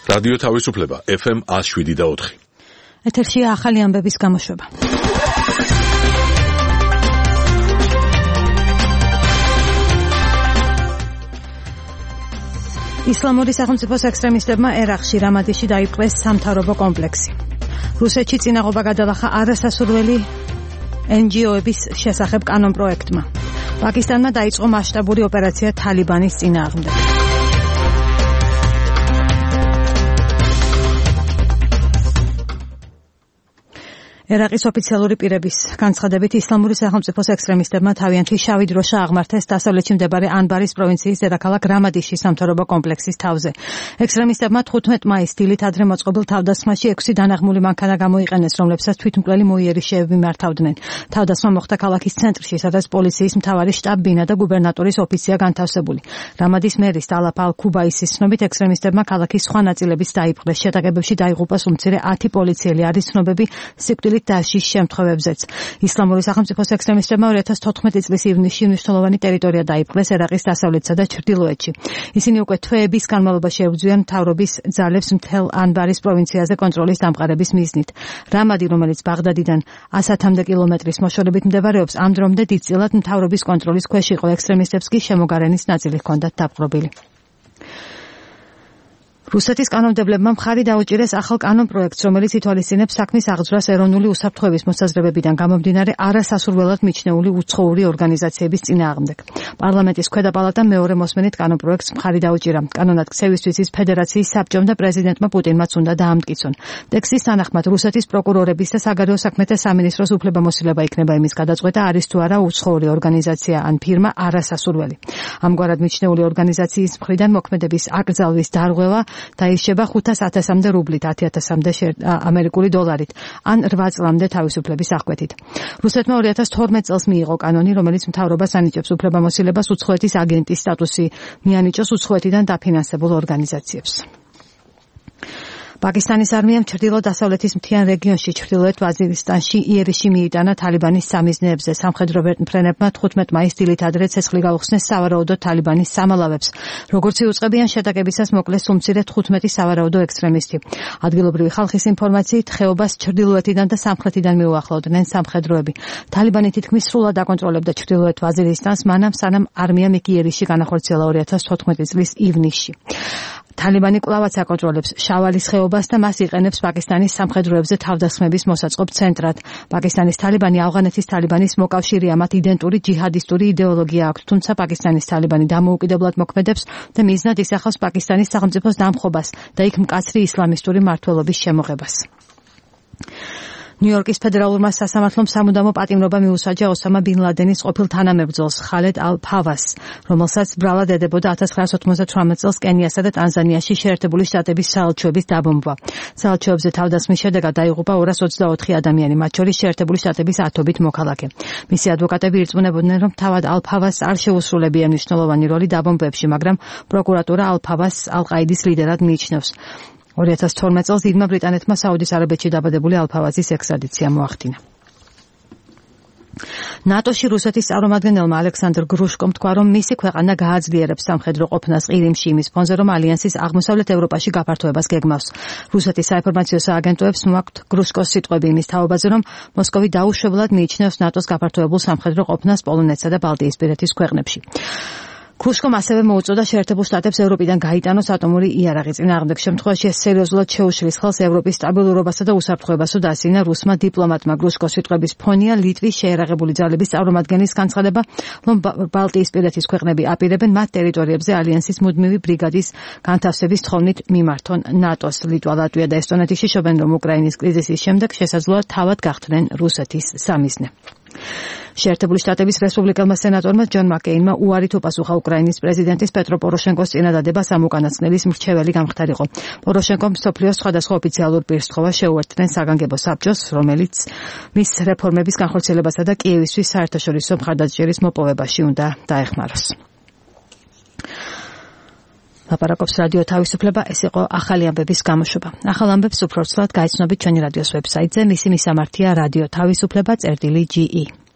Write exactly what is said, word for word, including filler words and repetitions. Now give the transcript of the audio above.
რადიო თავისუფლება ეფ ემ one oh seven და four. ეთერშია ახალი ამბების გამოშვება. ისლამური სახელმწიფოს ექსტრემისტებმა ერაყში რამადიში დაიპყრეს სამთავრობო კომპლექსი. რუსეთში წინაღობა გადალახა არასასურველი ენ ჯი ო-ების შესახებ კანონპროექტმა. პაკისტანმა დაიწყო მასშტაბური ოპერაცია თალიბანის წინააღმდეგ. ერაყის ოფიციალური პირების განცხადებით ისლამური სახელმწიფოს ექსტრემისტებმა თავიანთი შავი დროშა აღმართეს დასავლეთში მდებარე ანბარის პროვინციის დედაქალაქ რამადიშის სამთავრობო კომპლექსის თავზე. ექსტრემისტებმა თხუთმეტ მაისს დილით ადრე მოწყობილ თავდასხმაში ექვსი დანაღმული მანქანა გამოიყენეს, რომლებსაც თვითმკვლელი მოიერიშეები მართავდნენ. თავდასხმა მოხდა ქალაქის ცენტრში, სადაც პოლიციის მთავარი შტაბ-ბინა და გუბერნატორის ოფიცია განთავსებული. რამადის მერის ალაფ ალ-ქუბაისის ცნობით ექსტრემისტებმა ქალაქის სხვა ნაწილების დაიპყრეს. შეტაკებებში დაიღუპა უმცირე ათი პოლიციელი, არის ცნობები სიკვდილით დაშის შემთხვევებზეც. ისლამური სახელმწიფოს ექსტრემისტებმა ორი ათას თოთხმეტი წლის ივნისში მნიშვნელოვანი ტერიტორია დაიპყრეს ერაყის დასავლეთსა და ჩრდილოეთში. ისინი უკვე თვეების განმავლობაში ებრძვიან მთავრობის ძალებს მთელ ანბარის პროვინციაზე კონტროლის დამყარების მიზნით. რამადი, რომელიც ბაღდადიდან ასათამდე კილომეტრის მოშორებით მდებარეობს, ამ დრომდე დიდწილად მთავრობის კონტროლის ქვეშ იყო. ექსტრემისტებს კი შემოგარენის ნაწილი ჰქონდათ დაპყრობილი. რუსეთის კანონმდებლებმა მხარი დაუჭირეს ახალ კანონპროექტს, რომელიც ითვალისწინებს საქმის აღძვრას ეროვნული უსაფრთხოების მოსაზრებებიდან გამომდინარე არასასურველად მიჩნეული უცხოური ორგანიზაციების წინააღმდეგ. პარლამენტის ქვედა პალატამ მეორე მოსმენით კანონპროექტს მხარი დაუჭირა. კანონმდებლობის ის ფედერაციის საბჭომ და პრეზიდენტმა პუტინმაც უნდა დაამტკიცონ. ტექსტის თანახმად რუსეთის პროკურორების და საგარეო საქმეთა სამინისტროს უფლებამოსილება იქნება იმის გადაწყვეტა, არის თუ არა უცხოური ორგანიზაცია ან ფირმა არასასურველი. ამგვარად მიჩნეული ორგანიზაციის მხრიდან მოქმედების აკრძალვის დარღვევა დაირჩება ხუთას ათასამდე რუბლით, ათი ათასამდე ამერიკული დოლარით, ან რვა წლამდე თავისუფლების აღკვეთით. რუსეთმა ორი ათას თორმეტ წელს მიიღო კანონი, რომელიც მთავრობას ანიჭებს უფლებამოსილებას უცხოეთის აგენტის სტატუსი მიანიჭოს უცხოეთიდან დაფინანსებულ ორგანიზაციებს. პაკისტანის არმიამ ჩრდილო-დასავლეთის მთიან რეგიონში ჩრდილოეთ ვაზირისტანში იერიში მიიტანა თალიბანის სამიზნეებზე. სამხედრო ფრენებმა თხუთმეტ მაისს დილით ადრე ცეცხლი გაუხსნეს სავარაუდო თალიბანის სამალავებს. როგორც იუწყებიან შეტაკებისას მოკლეს უმცირე თხუთმეტი სავარაუდო ექსტრემისტი. ადგილობრივი ხალხის ინფორმაციით ხეობას ჩრდილოეთიდან და სამხრეთიდან მიუახლოვდნენ სამხედროები. თალიბანი თითქმის სრულად აკონტროლებდა ჩრდილოეთ ვაზირისტანს, მანამ სანამ არმიამ იქ იერიში განახორციელა ორი ათას თოთხმეტი წლის ივნისში. თალიბანი კვლავაც აკონტროლებს შავალის ხეობას და მას იყენებს პაკისტანის სამხედროებზე თავდასხმების მოსაწყობ ცენტრად. პაკისტანის თალიბანი ავღანეთის თალიბანის მოკავშირეა, მათ იდენტური ჯიჰადისტური იდეოლოგია აქვს, თუმცა პაკისტანის თალიბანი დამოუკიდებლად მოქმედებს და მიზნად ისახავს პაკისტანის სახელმწიფოს დამხობას და იქ მკაცრი ისლამისტური მმართველობის შემოღებას. ნიუ-იორკის ფედერალურმა სასამართლომ სამუდამო პატიმრობა მიუსაჯა ოსამა ბინ ლადენის ყოფილ თანამებრძოლს ხალედ ალ-ფავას, რომელსაც ბრალად ედებოდა ათას ცხრაასი ოცდაოთხ წელს კენიასა და ტანზანიაში შეერთებული შტატების საელჩოების დაბომბვა. საელჩოებზე თავდასხმის შედეგად დაიღუპა ორას ოცდაოთხი ადამიანი, მათ შორის შეერთებული შტატების ათობით მოქალაქე. მისი ადვოკატები ირწმუნებოდნენ, რომ თავად ალ-ფავას არ შეუსრულებია მნიშვნელოვანი როლი დაბომბვებში, მაგრამ პროკურატურა ალ-ფავას ალ-ყაიდის ლიდერად მიიჩნევს. ორი ათას თორმეტ წელს დიდმა ბრიტანეთმა საუდის არაბეთში დაბადებული ალ-ფავაზის ექსტრადიცია მოახდინა. ნატოში რუსეთის წარმომადგენელმა ალექსანდრ გრუშკომ თქვა, რომ მისი ქვეყანა გააძლიერებს სამხედრო ყოფნას ყირიმში იმის ფონზე, რომ ალიანსის აღმოსავლეთ ევროპაში გაფართოებას გეგმავს. რუსეთის საინფორმაციო სააგენტოებს მოაქვთ გრუშკოს სიტყვები იმის თაობაზე, რომ მოსკოვი დაუშვებლად მიიჩნევს ნატოს გაფართოებულ სამხედრო ყოფნას პოლონეთსა და ბალტიისპირეთის ქვეყნებში. გრუშკომ ასევე მოუწოდა შეერთებულ შტატებს ევროპიდან გაიტანოს ატომური იარაღი. წინააღმდეგ შემთხვევაში ეს სერიოზულად შეუშლის ხელს ევროპის სტაბილურობასა და უსაფრთხოებასო დაასინა რუსმა დიპლომატმა. გრუშკოს სიტყვების ფონია ლიტვის შეერაღებული ძალების წარმომადგენლის განცხადება, რომ ბალტიისპირეთის ქვეყნები აპირებენ მათ ტერიტორიებზე ალიანსის მუდმივი ბრიგადის განთავსების თხოვნით მიმართონ ნატოს. ლიტვა, ლატვია და ესტონეთი შიშობენ, რომ უკრაინის კრიზისის შემდეგ შესაძლოა თავად გახდნენ რუსეთის სამიზნე. შეერთებული შტატების რესპუბლიკელმა სენატორმა ჯონ მაკეინმა უარით უპასუხა უკრაინის პრეზიდენტის პეტრო პოროშენკოს წინადადებას ამ უკანასკნელის მრჩეველი გამხდარიყო. პოროშენკომ მსოფლიოს სხვადასხვა ოფიციალურ პირს სთხოვა შეუერთდნენ საგანგებო საბჭოს, რომელიც მის რეფორმების განხორციელებასა და კიევისთვის საერთაშორისო მხარდაჭერის მოპოვებაში უნდა დაეხმაროს. ლაპარაკობს რადიო თავისუფლება, ეს იყო ახალი ამბების გამოშვება. ახალ ამბებს უფრო ცვლად გაიცნობთ ჩვენი რადიოს ვებსაიტზე, მისი მისამართია რადიო თავისუფლება წერტილი ჯი ი.